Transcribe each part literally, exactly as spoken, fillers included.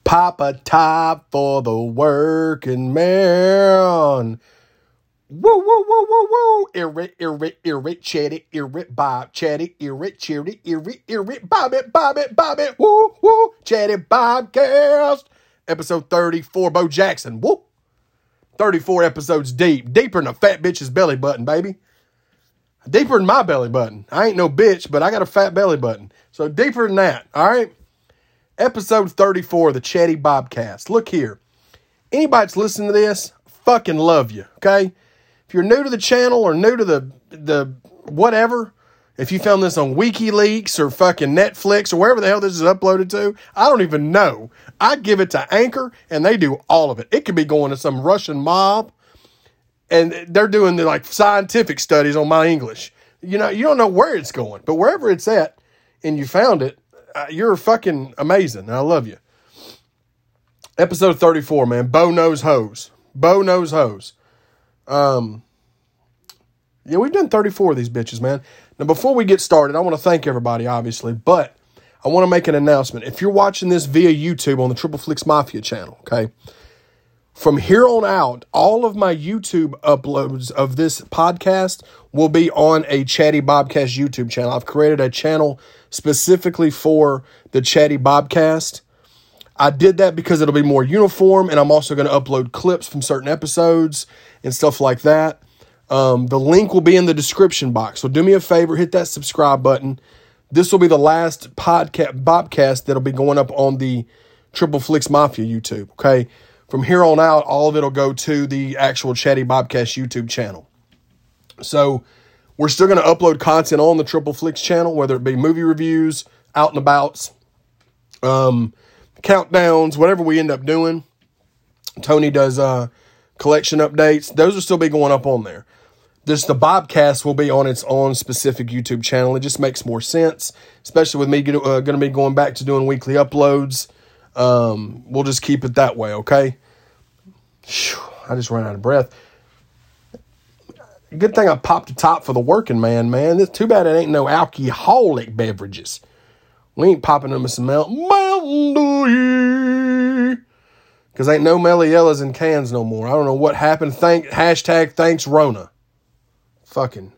Pop a top for the working man. Woo, woo, woo, woo, woo. Irrit, irrit, irrit, chatty, irrit, bob, chatty, irrit, cheery, irrit, irrit, bob it, bob it, bob it, woo, woo. Chatty Bobcast. Episode thirty-four, Bo Jackson, woo. thirty-four episodes deep. Deeper than a fat bitch's belly button, baby. Deeper than my belly button. I ain't no bitch, but I got a fat belly button. So deeper than that, all right? Episode thirty-four of the Chatty Bobcast. Look here. Anybody that's listening to this, fucking love you, okay? If you're new to the channel or new to the the whatever, if you found this on WikiLeaks or fucking Netflix or wherever the hell this is uploaded to, I don't even know. I give it to Anchor, and they do all of it. It could be going to some Russian mob, and they're doing the, like, scientific studies on my English. You know, you don't know where it's going, but wherever it's at, and you found it, uh, you're fucking amazing, and I love you. Episode thirty-four, man. Bo knows hoes. Bo knows hoes. Um, yeah, we've done thirty-four of these bitches, man. Now, before we get started, I want to thank everybody, obviously, but I want to make an announcement. If you're watching this via YouTube on the Triple Flix Mafia channel, okay, from here on out, all of my YouTube uploads of this podcast will be on a Chatty Bobcast YouTube channel. I've created a channel specifically for the Chatty Bobcast. I did that because it'll be more uniform, and I'm also going to upload clips from certain episodes and stuff like that. Um, the link will be in the description box. So do me a favor, hit that subscribe button. This will be the last podcast Bobcast that'll be going up on the Triple Flix Mafia YouTube, okay? From here on out, all of it will go to the actual Chatty Bobcast YouTube channel. So we're still going to upload content on the Triple Flix channel, whether it be movie reviews, out and abouts, um, countdowns, whatever we end up doing. Tony does uh, collection updates. Those will still be going up on there. Just the Bobcast will be on its own specific YouTube channel. It just makes more sense, especially with me uh, going to be going back to doing weekly uploads. Um, we'll just keep it that way, okay? Whew, I just ran out of breath. Good thing I popped the top for the working man, man. It's too bad it ain't no alcoholic beverages. We ain't popping them with some Mountain Dew. Because ain't no Meliellas in cans no more. I don't know what happened. Thank Hashtag thanks Rona. Fucking.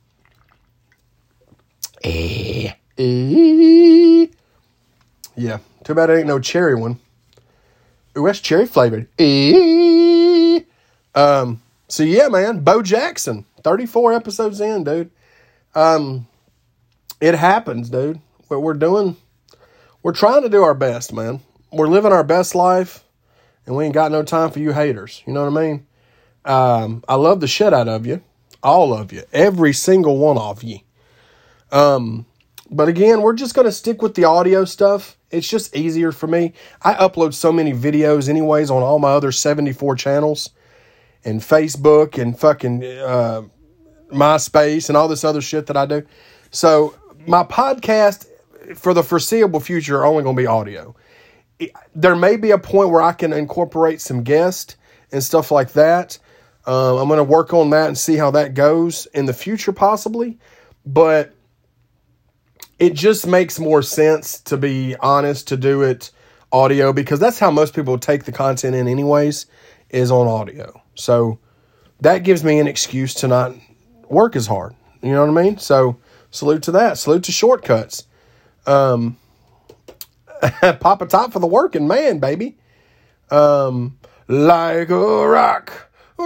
Eh. Eh. Yeah. Too bad it ain't no cherry one. Ooh, that's cherry flavored. Eh. Um. So yeah, man. Bo Jackson. thirty-four episodes in, dude. Um. It happens, dude. What we're doing, we're trying to do our best, man. We're living our best life, and we ain't got no time for you haters. You know what I mean? Um, I love the shit out of you. All of you. Every single one of you. Um, but again, we're just going to stick with the audio stuff. It's just easier for me. I upload so many videos anyways on all my other seventy-four channels, and Facebook, and fucking uh, MySpace, and all this other shit that I do. So my podcast, for the foreseeable future, are only going to be audio. There may be a point where I can incorporate some guests and stuff like that. Um, I'm going to work on that and see how that goes in the future, possibly. But it just makes more sense, to be honest, to do it audio, because that's how most people take the content in anyways, is on audio. So that gives me an excuse to not work as hard. You know what I mean? So salute to that. Salute to shortcuts. Um, pop a top for the working man, baby. Um, like a rock.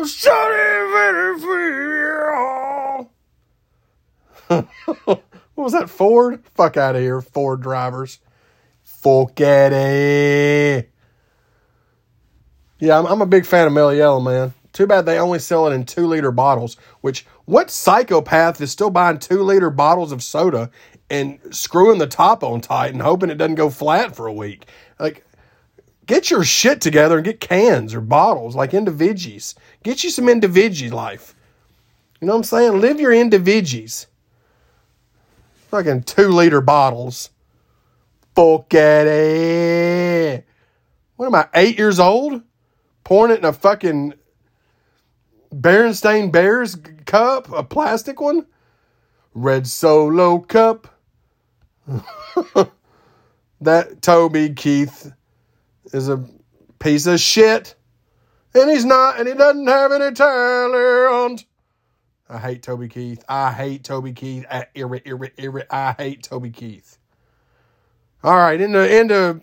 What was that, Ford? Fuck out of here, Ford drivers. Fuck at it. Yeah, I'm, I'm a big fan of Meliella, man. Too bad they only sell it in two liter bottles, which, what psychopath is still buying two liter bottles of soda and screwing the top on tight and hoping it doesn't go flat for a week? Like, get your shit together and get cans or bottles, like individuals. Get you some individual life. You know what I'm saying? Live your individuals. Fucking two liter bottles. Fuck at it. What am I, eight years old? Pouring it in a fucking Berenstain Bears cup? A plastic one? Red Solo cup. That Toby Keith is a piece of shit. And he's not, and he doesn't have any talent. I hate Toby Keith. I hate Toby Keith. I, irrit, irrit, irrit. I hate Toby Keith. All right, in the, in the,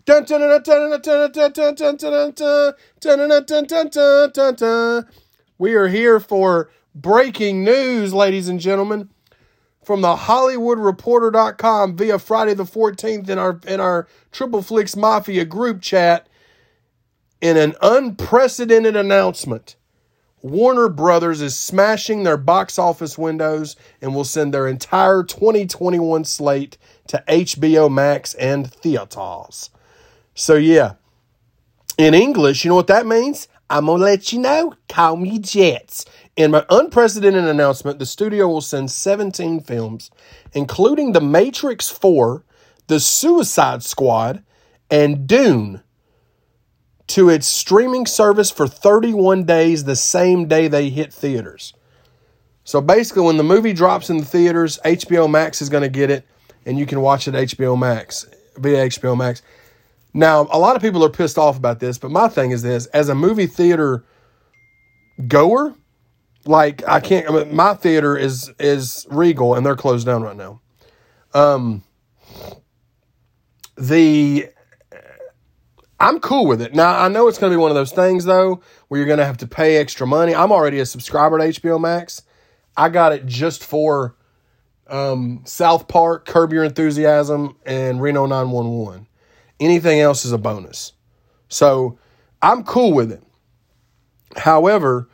we are here for breaking news, ladies and gentlemen, from the Hollywood Reporter dot com via Friday the fourteenth in our, in our Triple Flicks Mafia group chat. In an unprecedented announcement, Warner Brothers is smashing their box office windows and will send their entire twenty twenty-one slate to H B O Max and theaters. So yeah, in English, you know what that means? I'm going to let you know. Call me Jets. In my unprecedented announcement, the studio will send seventeen films, including The Matrix four, The Suicide Squad, and Dune, to its streaming service for thirty-one days, the same day they hit theaters. So basically, when the movie drops in the theaters, H B O Max is going to get it, and you can watch it at H B O Max, via H B O Max. Now, a lot of people are pissed off about this, but my thing is this. As a movie theater goer, like, I can't, I mean, my theater is is Regal, and they're closed down right now. Um, the... I'm cool with it. Now, I know it's going to be one of those things, though, where you're going to have to pay extra money. I'm already a subscriber to H B O Max. I got it just for um, South Park, Curb Your Enthusiasm, and Reno nine one one. Anything else is a bonus. So, I'm cool with it. However,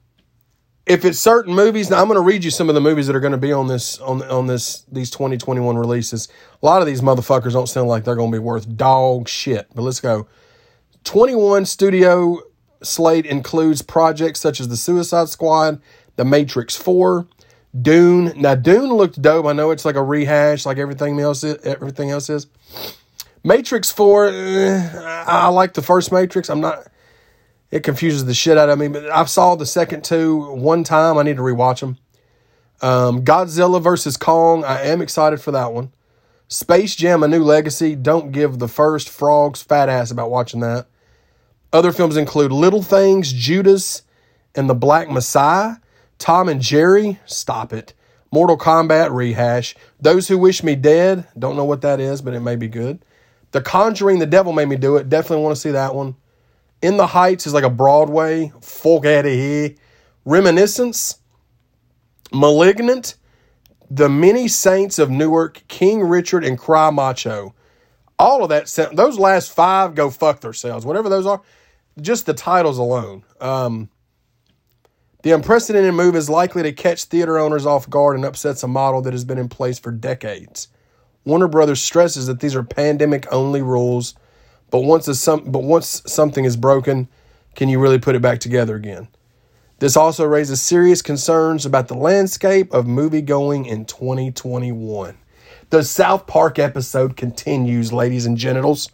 if it's certain movies, now I'm going to read you some of the movies that are going to be on this on on this these twenty twenty-one releases. A lot of these motherfuckers don't sound like they're going to be worth dog shit. But let's go. twenty-one studio slate includes projects such as The Suicide Squad, The Matrix four, Dune. Now Dune looked dope. I know it's like a rehash, like everything else is, everything else is. Matrix four, eh, I like the first Matrix. I'm not. It confuses the shit out of me, but I saw the second two one time. I need to rewatch them. Um, Godzilla versus Kong. I am excited for that one. Space Jam: A New Legacy. Don't give the first frogs fat ass about watching that. Other films include Little Things, Judas, and The Black Messiah. Tom and Jerry. Stop it. Mortal Kombat rehash. Those Who Wish Me Dead. Don't know what that is, but it may be good. The Conjuring, The Devil Made Me Do It. Definitely want to see that one. In the Heights is like a Broadway. Fuck out of here. Reminiscence. Malignant. The Many Saints of Newark. King Richard and Cry Macho. All of that. Those last five go fuck themselves. Whatever those are. Just the titles alone. Um, the unprecedented move is likely to catch theater owners off guard and upsets a model that has been in place for decades. Warner Brothers stresses that these are pandemic-only rules. But once, a some, but once something is broken, can you really put it back together again? This also raises serious concerns about the landscape of movie-going in twenty twenty-one. The South Park episode continues, ladies and genitals.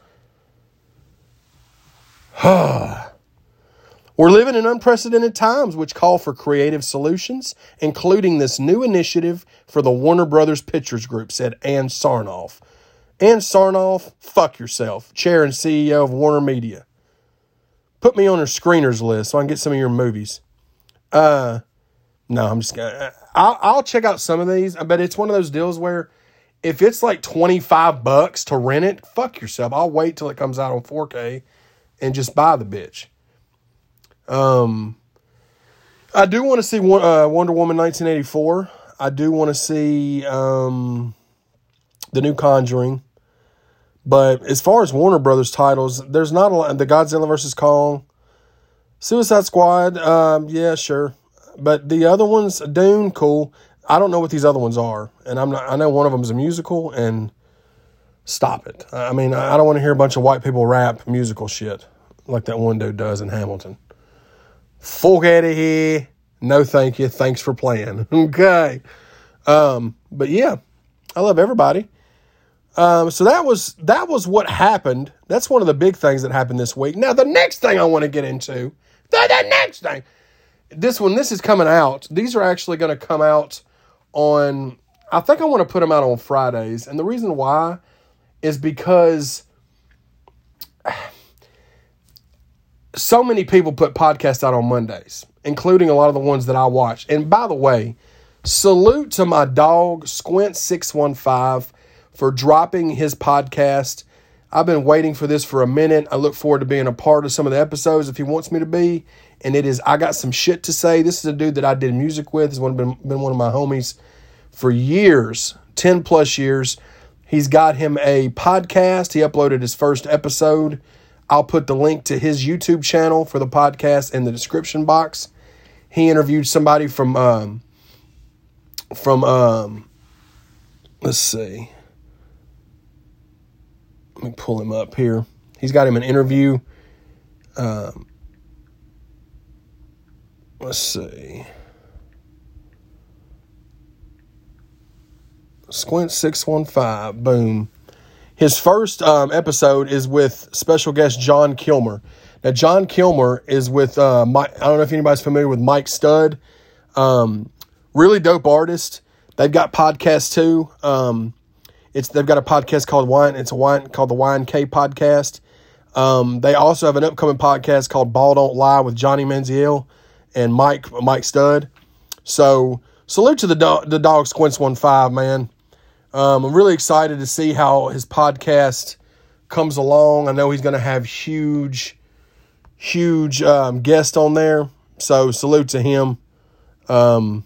We're living in unprecedented times which call for creative solutions, including this new initiative for the Warner Brothers Pictures Group, said Ann Sarnoff. Ann Sarnoff, fuck yourself, chair and C E O of Warner Media. Put me on your screeners list so I can get some of your movies. Uh, no, I'm just gonna. I'll, I'll check out some of these, but it's one of those deals where if it's like twenty-five bucks to rent it, fuck yourself. I'll wait till it comes out on four K and just buy the bitch. Um, I do want to see uh, Wonder Woman nineteen eighty-four. I do want to see um, the new Conjuring. But as far as Warner Brothers titles, there's not a lot. The Godzilla versus Kong, Suicide Squad, um, yeah, sure. But the other ones, Dune, cool. I don't know what these other ones are, and I'm not. I know one of them is a musical, and stop it. I mean, I don't want to hear a bunch of white people rap musical shit like that one dude does in Hamilton. Fuck out of here. No, thank you. Thanks for playing. Okay. Um, but yeah, I love everybody. Um, so that was that was what happened. That's one of the big things that happened this week. Now, the next thing I want to get into, the, the next thing, this one, this is coming out. These are actually going to come out on, I think I want to put them out on Fridays. And the reason why is because so many people put podcasts out on Mondays, including a lot of the ones that I watch. And by the way, salute to my dog, Squint six one five, for dropping his podcast. I've been waiting for this for a minute. I look forward to being a part of some of the episodes if he wants me to be. And it is, I got some shit to say. This is a dude that I did music with. He's one, been, been one of my homies for years, ten plus years. He's got him a podcast. He uploaded his first episode. I'll put the link to his YouTube channel for the podcast in the description box. He interviewed somebody from, um, from, um, let's see. Let me pull him up here. He's got him an interview. Um, let's see. Squint six one five. Boom. His first um, episode is with special guest John Kilmer. Now, John Kilmer is with, uh, Mike, I don't know if anybody's familiar with Mike Stud. Um, really dope artist. They've got podcasts too. Um, It's they've got a podcast called Wine. It's a wine called the Wine K Podcast. Um, they also have an upcoming podcast called Ball Don't Lie with Johnny Manziel and Mike Mike Stud. So salute to the dog, the dog Squints one five, man. Um, I'm really excited to see how his podcast comes along. I know he's going to have huge, huge um, guests on there. So salute to him. Um,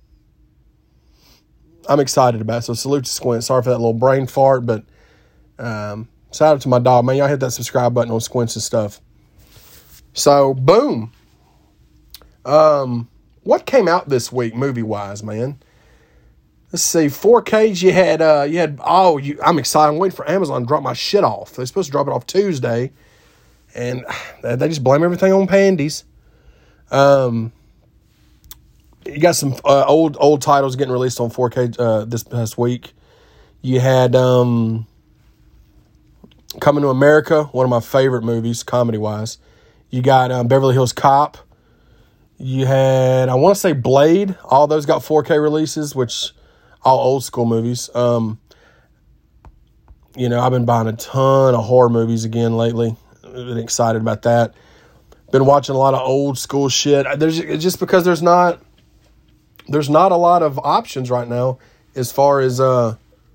I'm excited about it. So salute to Squint. Sorry for that little brain fart, but um, shout out to my dog, man. Y'all hit that subscribe button on Squints and stuff. So, boom. Um, what came out this week movie-wise, man? Let's see. four Ks, you had, uh, you had, oh, you, I'm excited. I'm waiting for Amazon to drop my shit off. They're supposed to drop it off Tuesday, and they just blame everything on Pandies. Um... You got some uh, old old titles getting released on four K uh, this past week. You had um, Coming to America, one of my favorite movies, comedy-wise. You got um, Beverly Hills Cop. You had, I want to say Blade. All those got four K releases, which all old school movies. Um, you know, I've been buying a ton of horror movies again lately. I've been excited about that. Been watching a lot of old school shit. There's just because there's not... There's not a lot of options right now as far as, uh,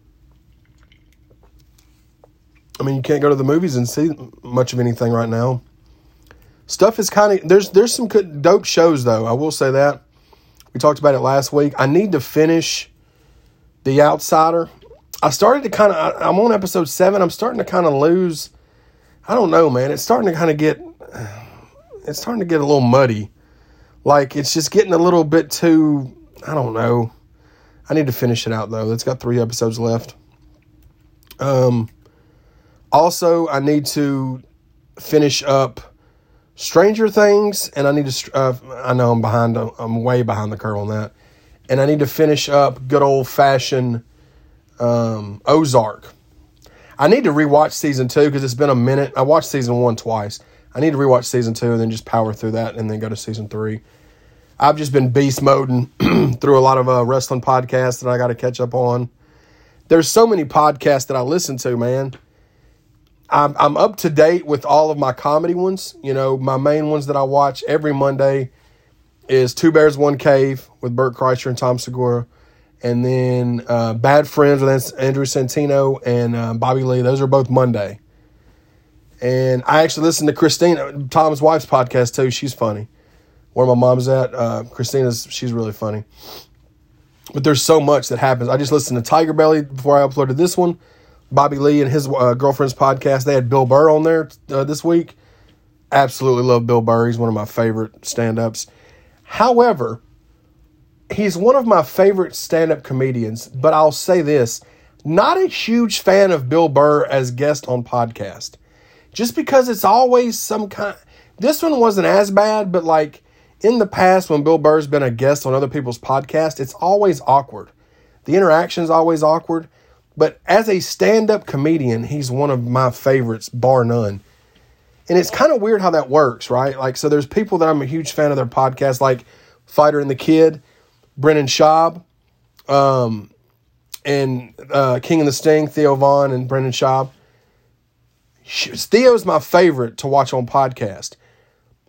I mean, you can't go to the movies and see much of anything right now. Stuff is kind of, there's there's some good, dope shows, though. I will say that. We talked about it last week. I need to finish The Outsider. I started to kind of, I'm on episode seven. I'm starting to kind of lose, I don't know, man. It's starting to kind of get, it's starting to get a little muddy. Like, it's just getting a little bit too... I don't know. I need to finish it out, though. It's got three episodes left. Um, also, I need to finish up Stranger Things, and I need to... Uh, I know I'm behind. I'm way behind the curve on that. And I need to finish up good old-fashioned um, Ozark. I need to rewatch season two because it's been a minute. I watched season one twice. I need to rewatch season two and then just power through that and then go to season three. I've just been beast moding through a lot of uh, wrestling podcasts that I got to catch up on. There's so many podcasts that I listen to, man. I'm, I'm up to date with all of my comedy ones. You know, my main ones that I watch every Monday is Two Bears, One Cave with Bert Kreischer and Tom Segura. And then uh, Bad Friends with Andrew Santino and uh, Bobby Lee. Those are both Monday. And I actually listen to Christina, Tom's wife's podcast, too. She's funny. Where my mom's at, uh, Christina's, she's really funny. But there's so much that happens. I just listened to Tiger Belly before I uploaded this one. Bobby Lee and his uh, girlfriend's podcast. They had Bill Burr on there uh, this week. Absolutely love Bill Burr. He's one of my favorite stand-ups. However, he's one of my favorite stand-up comedians. But I'll say this. Not a huge fan of Bill Burr as guest on podcast. Just because it's always some kind... This one wasn't as bad, but like... In the past, when Bill Burr's been a guest on other people's podcasts, it's always awkward. The interaction's always awkward. But as a stand-up comedian, he's one of my favorites, bar none. And it's kind of weird how that works, right? Like, so there's people that I'm a huge fan of their podcasts, like Fighter and the Kid, Brennan Schaub, um, and uh, King and the Sting, Theo Vaughn and Brendan Schaub. Theo's my favorite to watch on podcast.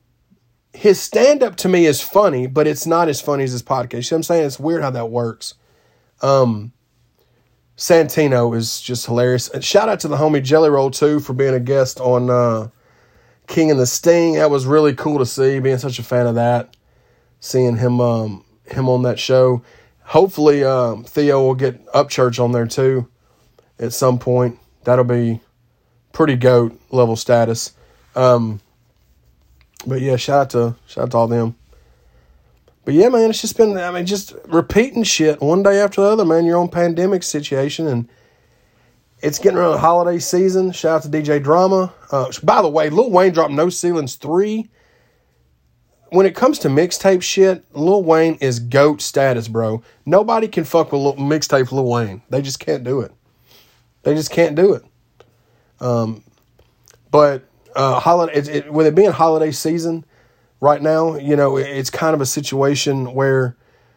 his stand-up to me is funny, but it's not as funny as his podcast. You know what I'm saying? It's weird how that works. Um, Santino is just hilarious. And shout out to the homie Jelly Roll, too, for being a guest on uh, King and the Sting. That was really cool to see, being such a fan of that. Seeing him um, him on that show. Hopefully, um, Theo will get Upchurch on there, too, at some point. That'll be pretty GOAT level status. Um But yeah, shout out to shout out to all them. But yeah, man, it's just been, I mean, just repeating shit one day after the other, man. Your own pandemic situation, and it's getting around the holiday season. Shout out to D J Drama. Uh, by the way, Lil Wayne dropped No Ceilings three. When it comes to mixtape shit, Lil Wayne is GOAT status, bro. Nobody can fuck with Lil, mixtape Lil Wayne. They just can't do it. They just can't do it. Um, but uh, holiday, it, it, with it being holiday season right now, you know, it, it's kind of a situation where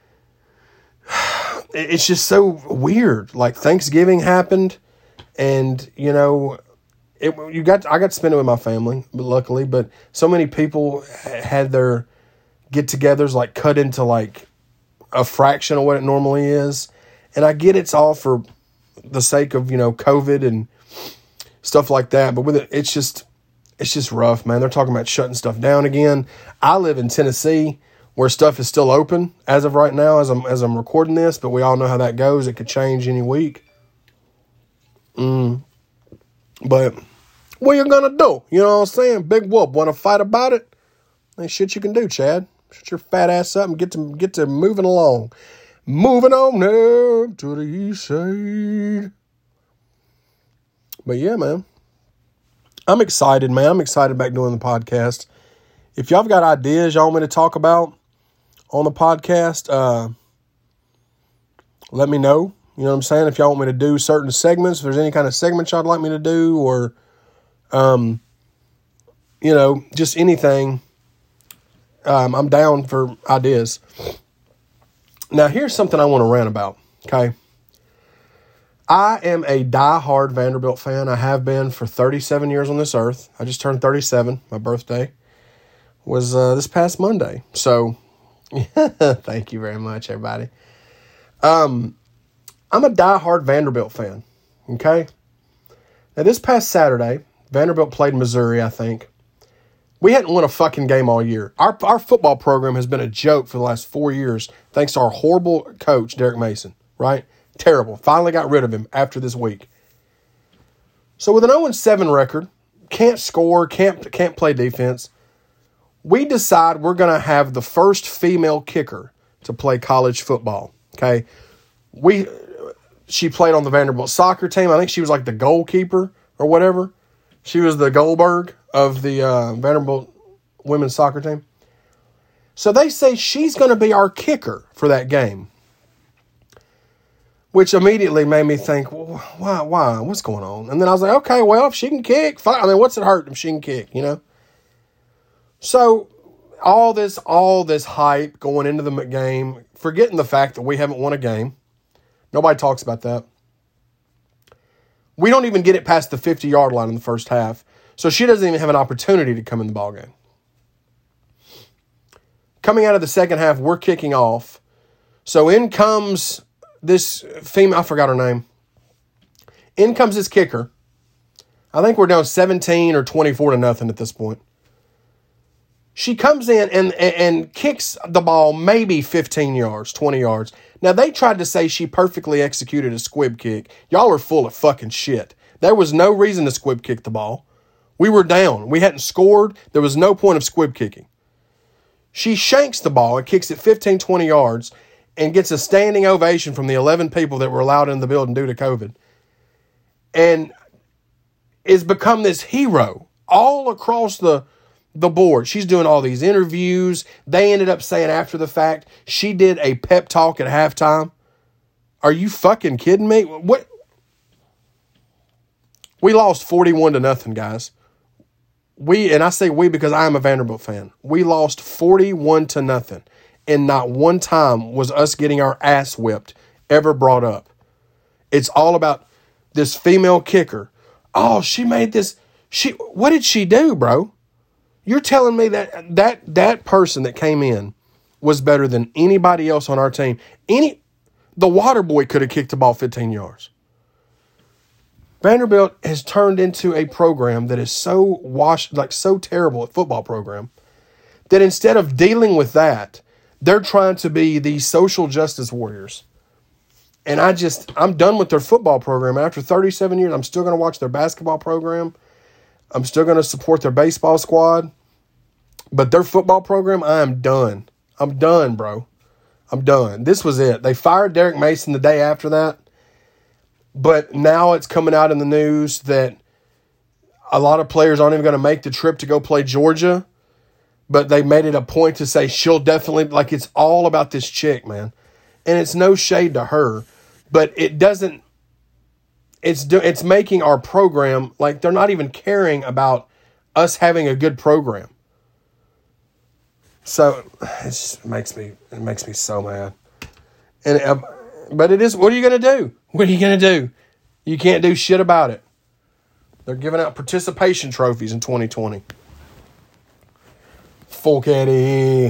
it, it's just so weird. Like Thanksgiving happened, and you know, it you got I got to spend it with my family, but luckily, but so many people had their get-togethers like cut into like a fraction of what it normally is, and I get it's all for the sake of, you know, COVID and stuff like that, but with it, it's just, it's just rough, man. They're talking about shutting stuff down again. I live in Tennessee, where stuff is still open as of right now, as I'm as I'm recording this. But we all know how that goes. It could change any week. Mm. But what you gonna do? You know what I'm saying? Big whoop. Want to fight about it? Ain't shit you can do, Chad. Shut your fat ass up and get to get to moving along. Moving on up to the east side. But yeah, man. I'm excited, man. I'm excited about doing the podcast. If y'all have got ideas y'all want me to talk about on the podcast, uh, let me know. You know what I'm saying? If y'all want me to do certain segments, if there's any kind of segments y'all like me to do, or, um, you know, just anything, um, I'm down for ideas. Now, here's something I want to rant about, okay? I am a diehard Vanderbilt fan. I have been for thirty-seven years on this earth. I just turned thirty-seven. My birthday was uh, this past Monday. So, thank you very much, everybody. Um, I'm a diehard Vanderbilt fan, okay? Now, this past Saturday, Vanderbilt played Missouri, I think. We hadn't won a fucking game all year. Our our football program has been a joke for the last four years, thanks to our horrible coach, Derek Mason, right? Terrible. Finally got rid of him after this week. So with an oh and seven record, can't score, can't can't play defense, we decide we're going to have the first female kicker to play college football, okay? We she played on the Vanderbilt soccer team. I think she was like the goalkeeper or whatever. She was the Goldberg of the uh, Vanderbilt women's soccer team. So they say she's going to be our kicker for that game. Which immediately made me think, well, why, why, what's going on? And then I was like, okay, well, if she can kick, fine. I mean, what's it hurt if she can kick, you know? So all this, all this hype going into the game, forgetting the fact that we haven't won a game. Nobody talks about that. We don't even get it past the fifty-yard line in the first half. So she doesn't even have an opportunity to come in the ballgame. Coming out of the second half, we're kicking off. So in comes this female, I forgot her name. In comes this kicker. I think we're down seventeen or twenty-four to nothing at this point. She comes in and, and, and kicks the ball maybe fifteen yards, twenty yards. Now, they tried to say she perfectly executed a squib kick. Y'all are full of fucking shit. There was no reason to squib kick the ball. We were down. We hadn't scored. There was no point of squib kicking. She shanks the ball and kicks it fifteen, twenty yards and gets a standing ovation from the eleven people that were allowed in the building due to COVID. And it's become this hero all across the, the board. She's doing all these interviews. They ended up saying after the fact, she did a pep talk at halftime. Are you fucking kidding me? What? We lost forty-one to nothing, guys. We, and I say we because I am a Vanderbilt fan. We lost forty-one to nothing. And not one time was us getting our ass whipped ever brought up. It's all about this female kicker. Oh, she made this. She, what did she do, bro? You're telling me that that that person that came in was better than anybody else on our team. Any the water boy could have kicked the ball fifteen yards. Vanderbilt has turned into a program that is so washed, like so terrible, a football program, that instead of dealing with that, they're trying to be these social justice warriors. And I just, I'm done with their football program. After thirty-seven years, I'm still going to watch their basketball program. I'm still going to support their baseball squad. But their football program, I am done. I'm done, bro. I'm done. This was it. They fired Derek Mason the day after that. But now it's coming out in the news that a lot of players aren't even going to make the trip to go play Georgia. But they made it a point to say she'll definitely, like it's all about this chick, man. And it's no shade to her. But it doesn't, it's do, it's making our program, like they're not even caring about us having a good program. So it just makes me, it makes me so mad. And uh, but it is, what are you going to do? What are you going to do? You can't do shit about it. They're giving out participation trophies in twenty twenty. Fuck Eddie.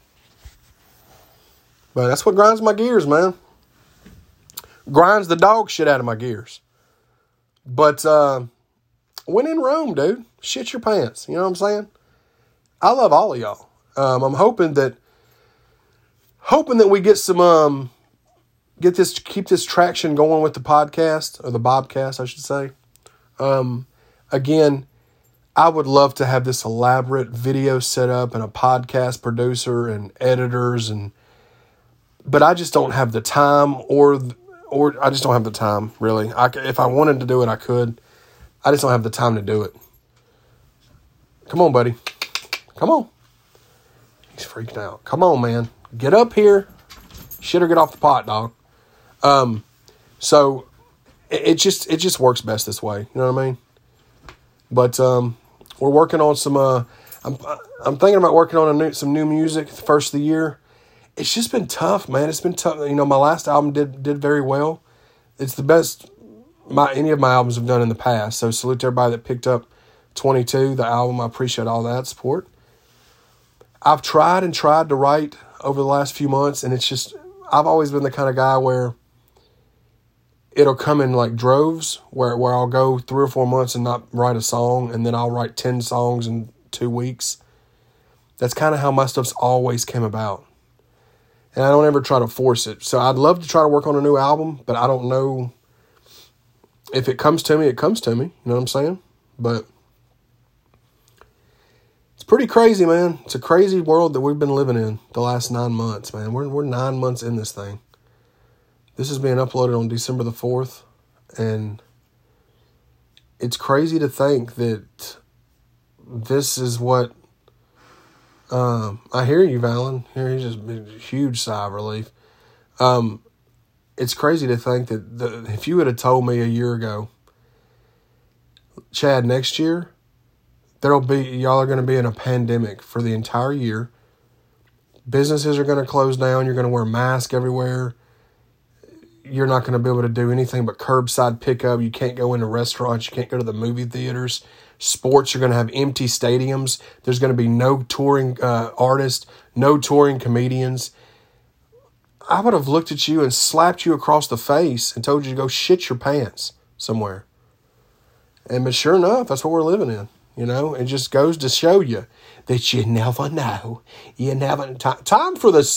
But that's what grinds my gears, man. Grinds the dog shit out of my gears. But uh, when in Rome, dude, shit your pants. You know what I'm saying? I love all of y'all. Um, I'm hoping that, hoping that we get some, um, get this, keep this traction going with the podcast, or the Bobcast, I should say. Um, again, I would love to have this elaborate video set up and a podcast producer and editors, and but I just don't have the time, or or I just don't have the time, really. I, if I wanted to do it, I could. I just don't have the time to do it. Come on, buddy. Come on. He's freaking out. Come on, man. Get up here. Shit or get off the pot, dog. Um, so it, it just it just works best this way. You know what I mean? But um, we're working on some. Uh, I'm I'm thinking about working on a new, some new music the first of the year. It's just been tough, man. It's been tough. You know, my last album did did very well. It's the best my any of my albums have done in the past. So salute to everybody that picked up twenty-two, the album. I appreciate all that support. I've tried and tried to write over the last few months, and it's just, I've always been the kind of guy where it'll come in like droves, where, where I'll go three or four months and not write a song, and then I'll write ten songs in two weeks. That's kind of how my stuff's always came about. And I don't ever try to force it. So I'd love to try to work on a new album, but I don't know if it comes to me, it comes to me. You know what I'm saying? But it's pretty crazy, man. It's a crazy world that we've been living in the last nine months, man. We're we're nine months in this thing. This is being uploaded on December the fourth, and it's crazy to think that this is what um, I hear you, Valen. Here he's just a huge sigh of relief. Um, it's crazy to think that the, if you would have told me a year ago, Chad, next year, there'll be, y'all are going to be in a pandemic for the entire year. Businesses are going to close down. You're going to wear a mask everywhere. You're not going to be able to do anything but curbside pickup. You can't go into restaurants. You can't go to the movie theaters. Sports, you're going to have empty stadiums. There's going to be no touring uh, artists, no touring comedians. I would have looked at you and slapped you across the face and told you to go shit your pants somewhere. And but sure enough, that's what we're living in. You know, it just goes to show you that you never know. You never time, time for the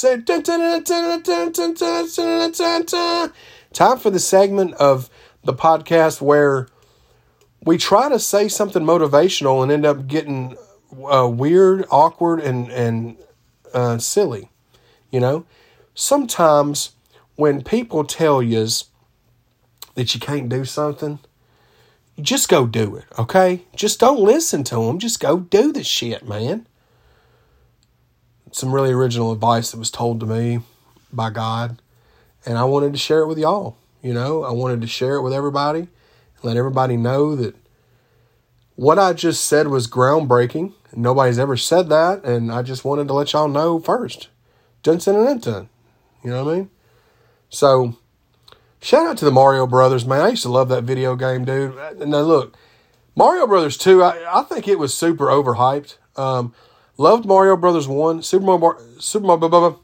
time for the segment of the podcast where we try to say something motivational and end up getting uh, weird, awkward, and and uh, silly. You know, sometimes when people tell you that you can't do something, just go do it, okay? Just don't listen to them. Just go do the shit, man. Some really original advice that was told to me by God, and I wanted to share it with y'all. You know, I wanted to share it with everybody, let everybody know that what I just said was groundbreaking. Nobody's ever said that, and I just wanted to let y'all know first. Dun dun dun dun. You know what I mean? So, shout out to the Mario Brothers, man. I used to love that video game, dude. Now, look, Mario Brothers two, I, I think it was super overhyped. Um, loved Mario Brothers one. Super Mario, Super Mario,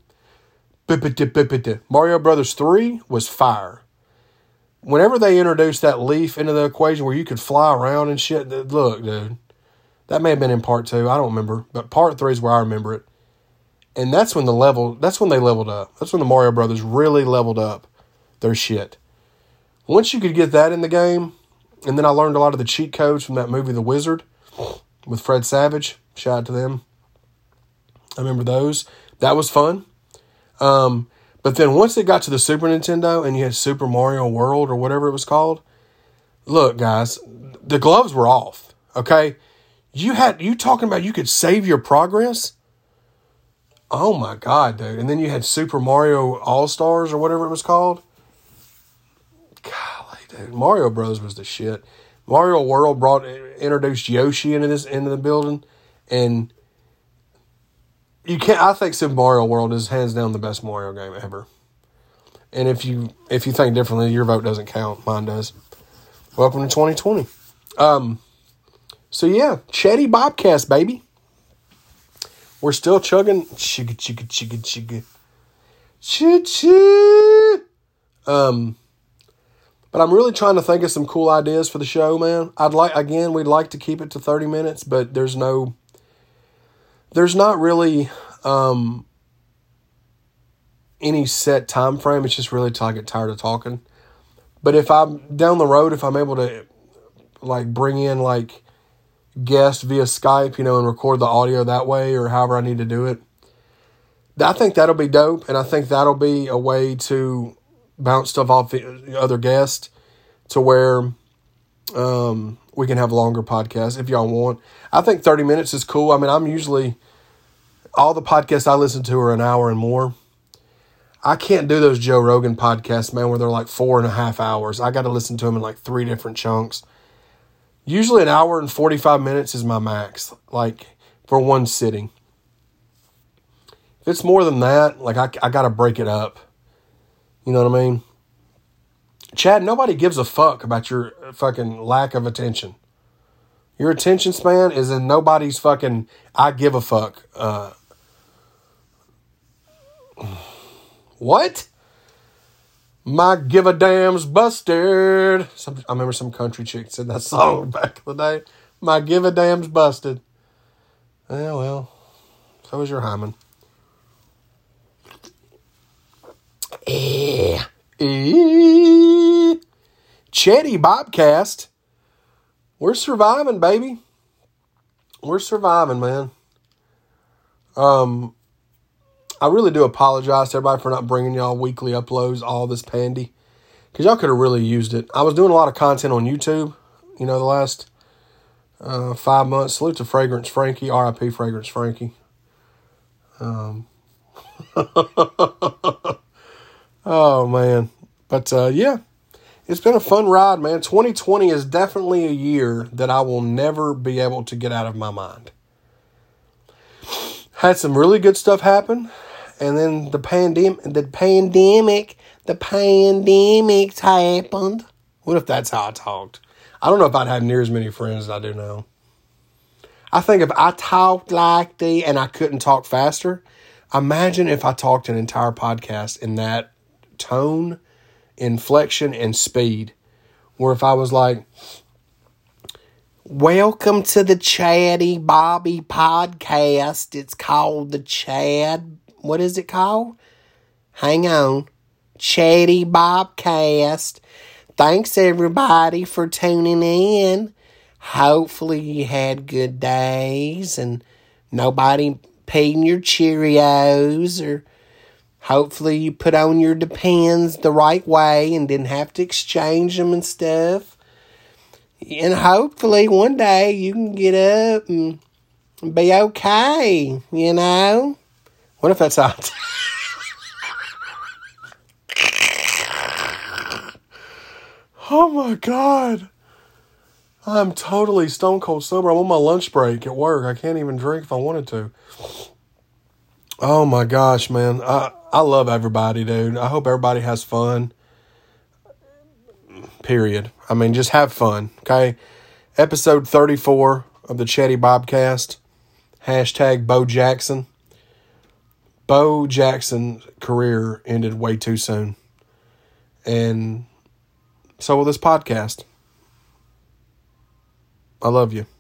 Mario Brothers three was fire. Whenever they introduced that leaf into the equation where you could fly around and shit, look, dude, that may have been in part two. I don't remember, but part three is where I remember it. And that's when the level, that's when they leveled up. That's when the Mario Brothers really leveled up their shit. Once you could get that in the game, and then I learned a lot of the cheat codes from that movie, The Wizard, with Fred Savage. Shout out to them. I remember those. That was fun. Um, but then once it got to the Super Nintendo and you had Super Mario World or whatever it was called, look, guys, the gloves were off, okay? You had, you talking about you could save your progress? Oh my God, dude. And then you had Super Mario All-Stars or whatever it was called. Golly, dude. Mario Bros. Was the shit. Mario World brought introduced Yoshi into this into the building. And you can't I think Super Mario World is hands down the best Mario game ever. And if you if you think differently, your vote doesn't count. Mine does. Welcome to twenty twenty. Um so yeah, Chatty Bobcast, baby. We're still chugging. Chugga, chugga, chugga, chugga. Choo-choo. Um, but I'm really trying to think of some cool ideas for the show, man. I'd like, again, we'd like to keep it to thirty minutes, but there's no, there's not really um, any set time frame. It's just really till I get tired of talking. But if I'm down the road, if I'm able to, like, bring in, like, guest via Skype, you know, and record the audio that way or however I need to do it. I think that'll be dope, and I think that'll be a way to bounce stuff off the other guests to where um, we can have longer podcasts if y'all want. I think thirty minutes is cool. I mean, I'm usually, all the podcasts I listen to are an hour and more. I can't do those Joe Rogan podcasts, man, where they're like four and a half hours. I got to listen to them in like three different chunks. Usually an hour and forty-five minutes is my max, like, for one sitting. If it's more than that, like, I, I got to break it up. You know what I mean? Chad, nobody gives a fuck about your fucking lack of attention. Your attention span is in nobody's fucking I give a fuck. Uh, what? My give a damn's busted. Some, I remember some country chick said that song back in the day. My give a damn's busted. Yeah, well, so is your hymen. Eh, eh. Chatty Bobcast. We're surviving, baby. We're surviving, man. Um... I really do apologize to everybody for not bringing y'all weekly uploads, all this pandy. Because y'all could have really used it. I was doing a lot of content on YouTube, you know, the last uh, five months. Salute to Fragrance Frankie, R I P Fragrance Frankie. Um, oh, man. But, uh, yeah, it's been a fun ride, man. twenty twenty is definitely a year that I will never be able to get out of my mind. Had some really good stuff happen. And then the pandemic, the pandemic, the pandemic's happened. What if that's how I talked? I don't know if I'd have near as many friends as I do now. I think if I talked like the, and I couldn't talk faster, imagine if I talked an entire podcast in that tone, inflection, and speed. Where if I was like, welcome to the Chatty Bobby podcast. It's called the Chad. What is it called? Hang on. Chatty Bobcast. Thanks everybody for tuning in. Hopefully you had good days and nobody peed in your Cheerios, or hopefully you put on your Depends the right way and didn't have to exchange them and stuff. And hopefully one day you can get up and be okay, you know? What if that's out? Oh my God. I'm totally stone cold sober. I'm on my lunch break at work. I can't even drink if I wanted to. Oh my gosh, man. I, I love everybody, dude. I hope everybody has fun. Period. I mean, just have fun, okay? Episode thirty-four of the Chatty Bobcast. Hashtag Bo Jackson. Bo Jackson's career ended way too soon. And so will this podcast. I love you.